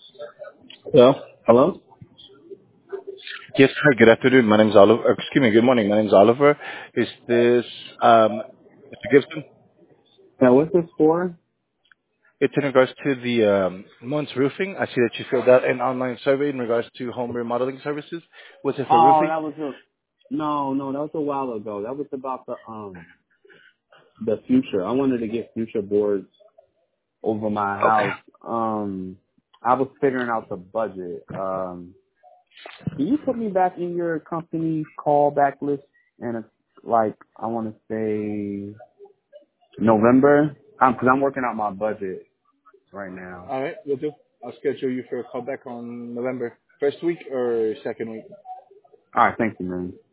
Hello? Hello? Yes, hi, good afternoon. My name is Oliver. Excuse me, good morning. My name is Oliver. Is this Mr. Gibson? Yeah, what's this for? It's in regards to the Mons Roofing. I see that you filled out an online survey in regards to home remodeling services. Was it for Oh, roofing? no, that was a while ago. That was about the future. I wanted to get future boards over my Okay. house. I was figuring out the budget. Can you put me back in your company's callback list? And it's like I want to say November. Because I'm working out my budget right now. All right, we'll do. I'll schedule you for a call back on November first week or second week. All right, thank you, man.